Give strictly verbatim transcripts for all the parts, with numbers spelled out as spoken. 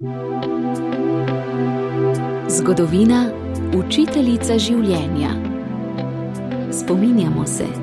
Zgodovina, učiteljica življenja. Spominjamo se.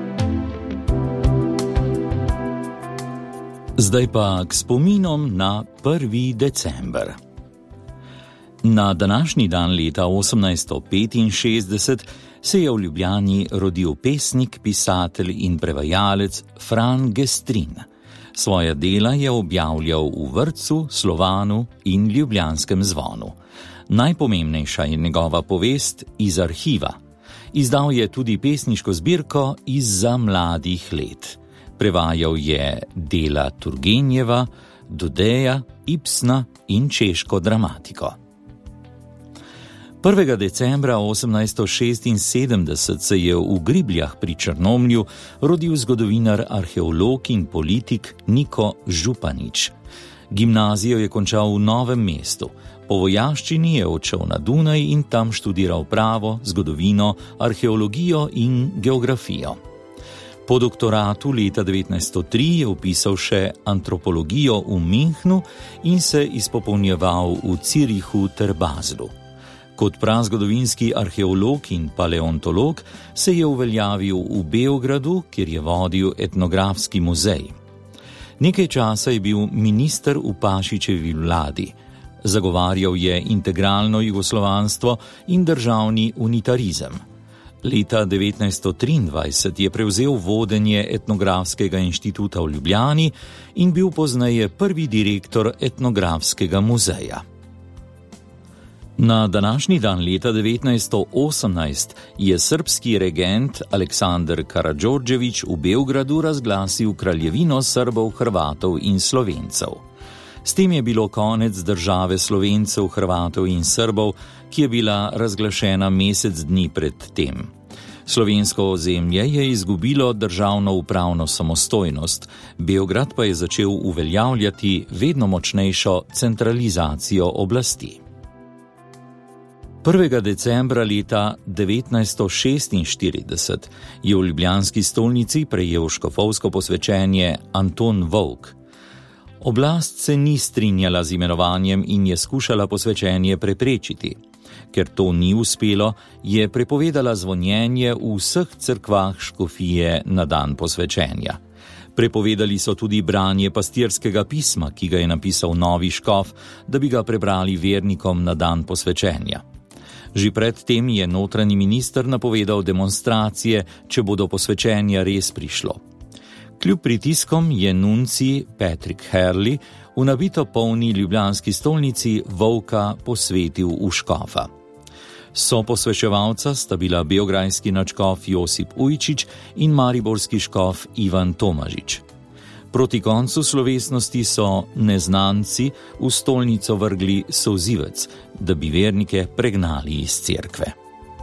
Zdaj pa k spominom na prvi december. Na današnji dan leta osemnajststo petinšestdeset se je v Ljubljani rodil pesnik, pisatelj in prevajalec Fran Gestrin. Svoja dela je objavljal v Vrtcu, Slovanu in Ljubljanskem zvonu. Najpomembnejša je njegova povest Iz arhiva. Izdal je tudi pesniško zbirko Izza mladih let. Prevajal je dela Turgenjeva, Dodeja, Ibsna in češko dramatiko. prvega decembra osemnajststo šestinsedemdeset se je v Gribljah pri Črnomlju rodil zgodovinar, arheolog in politik Niko Županič. Gimnazijo je končal v Novem mestu. Po vojaščini je odšel na Dunaj in tam študiral pravo, zgodovino, arheologijo in geografijo. Po doktoratu leta devetnajststo tri je vpisal še antropologijo v Münchnu in se izpopolnjeval v Zürichu ter Baslu. Kot prazgodovinski arheolog in paleontolog se je uveljavil v Beogradu, kjer je vodil etnografski muzej. Nekaj časa je bil minister v Pašičevi vladi. Zagovarjal je integralno jugoslovanstvo in državni unitarizem. Leta devetnajststo triindvajset je prevzel vodenje etnografskega inštituta v Ljubljani in bil pozneje prvi direktor etnografskega muzeja. Na današnji dan leta devetnajststo osemnajst je srbski regent Aleksandar Karadžordžević v Beogradu razglasil kraljevino Srbov, Hrvatov in Slovencev. S tem je bilo konec države Slovencev, Hrvatov in Srbov, ki je bila razglašena mesec dni pred tem. Slovensko ozemlje je izgubilo državno upravno samostojnost, Beograd pa je začel uveljavljati vedno močnejšo centralizacijo oblasti. prvega decembra leta devetnajststo šestinštirideset je v ljubljanski stolnici prejel škofovsko posvečenje Anton Volk. Oblast se ni strinjala z imenovanjem in je skušala posvečenje preprečiti. Ker to ni uspelo, je prepovedala zvonjenje v vseh cerkvah škofije na dan posvečenja. Prepovedali so tudi branje pastirskega pisma, ki ga je napisal novi škof, da bi ga prebrali vernikom na dan posvečenja. Že pred tem je notranji minister napovedal demonstracije, če bo do posvečenja res prišlo. Kljub pritiskom je nunci Patrick Herley v nabito polni ljubljanski stolnici Volka posvetil v škofa. So posvečevalca sta bila beograjski nadškof Josip Ujčić in mariborski škof Ivan Tomažič. Proti koncu slovesnosti so neznanci v stolnico vrgli solzivec, da bi vernike pregnali iz cerkve.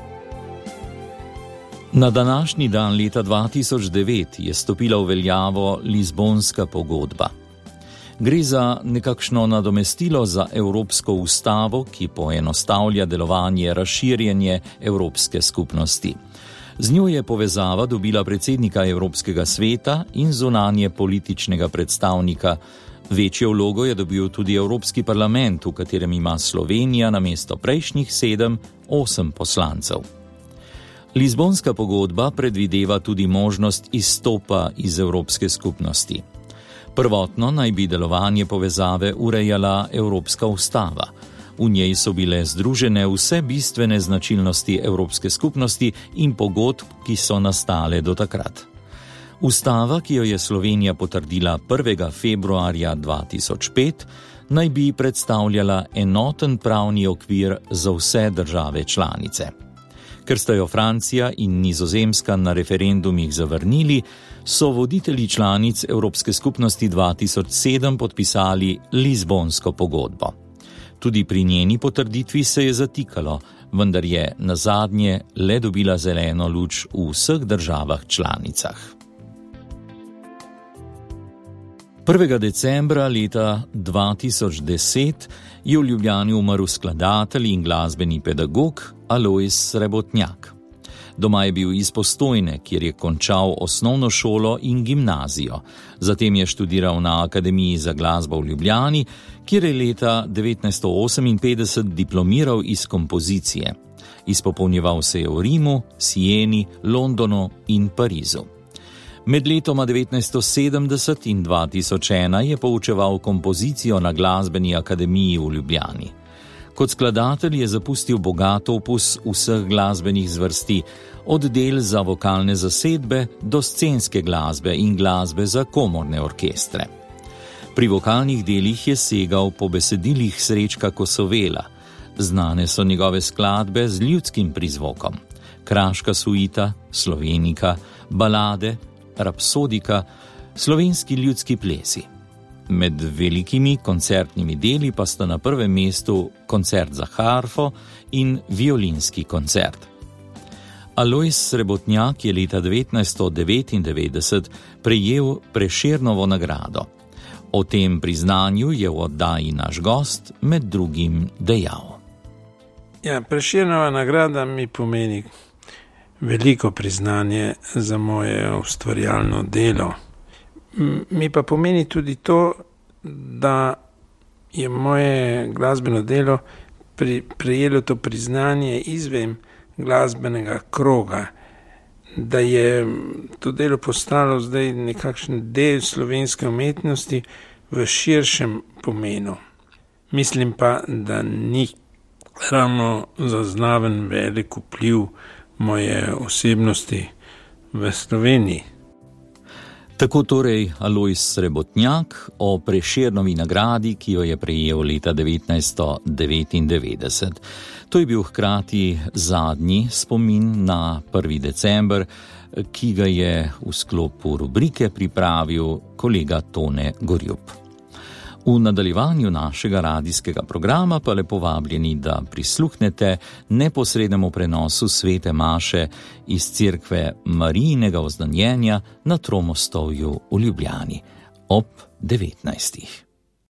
Na današnji dan leta dva tisoč devet je stopila v veljavo Lizbonska pogodba. Gre za nekakšno nadomestilo za Evropsko ustavo, ki poenostavlja delovanje razširjenje Evropske skupnosti. Z njo je povezava dobila predsednika Evropskega sveta in zunanje političnega predstavnika. Večjo vlogo je dobil tudi Evropski parlament, v katerem ima Slovenija namesto prejšnjih sedem, osem poslancev. Lizbonska pogodba predvideva tudi možnost izstopa iz Evropske skupnosti. Prvotno naj bi delovanje povezave urejala Evropska ustava. V njej so bile združene vse bistvene značilnosti Evropske skupnosti in pogodb, ki so nastale do takrat. Ustava, ki jo je Slovenija potrdila prvega februarja dva tisoč pet, naj bi predstavljala enoten pravni okvir za vse države članice. Ker sta jo Francija in Nizozemska na referendumih zavrnili, so voditelji članic Evropske skupnosti dva tisoč sedem podpisali Lizbonsko pogodbo. Tudi pri njeni potrditvi se je zatikalo, vendar je nazadnje le dobila zeleno luč v vseh državah članicah. prvega decembra leta dva tisoč deset je v Ljubljani umrl skladatelj in glasbeni pedagog Alojz Srebotnjak. Doma je bil iz Postojne, kjer je končal osnovno šolo in gimnazijo. Zatem je študiral na Akademiji za glasbo v Ljubljani, kjer je leta devetnajststo oseminpetdeset diplomiral iz kompozicije. Izpopolnjeval se je v Rimu, Sieni, Londonu in Parizu. Med letoma devetnajststo sedemdeset in dva tisoč ena je poučeval kompozicijo na Glasbeni akademiji v Ljubljani. Kot skladatelj je zapustil bogat opus vseh glasbenih zvrsti, od del za vokalne zasedbe do scenske glasbe in glasbe za komorne orkestre. Pri vokalnih delih je segal po besedilih Srečka Kosovela. Znane so njegove skladbe z ljudskim prizvokom: Kraška suita, Slovenika, balade, rapsodika, slovenski ljudski plesi. Med velikimi koncertnimi deli pa sta na prvem mestu koncert za harfo in violinski koncert. Alojz Srebotnjak je leta devetnajststo devetindevetdeset prejel Prešernovo nagrado. O tem priznanju je v oddaji naš gost med drugim dejal. Ja, Prešernova nagrada mi pomeni veliko priznanje za moje ustvarjalno delo. Mi pa pomeni tudi to, da je moje glasbeno delo pri, prejelo to priznanje izven glasbenega kroga, da je to delo postalo zdaj nekakšen del slovenske umetnosti v širšem pomenu. Mislim pa, da ni ravno zaznaven velik vpliv moje osebnosti v Sloveniji. Tako torej Alojz Srebotnjak o Prešernovi nagradi, ki jo je prejel leta devetnajststo devetindevetdeset. To je bil hkrati zadnji spomin na prvi december, ki ga je v sklopu rubrike pripravil kolega Tone Gorjup. V nadaljevanju našega radijskega programa pa lepo vabljeni, da prisluhnete neposrednemu prenosu svete maše iz cerkve Marijinega oznanjenja na Tromostovju v Ljubljani ob devetnajstih.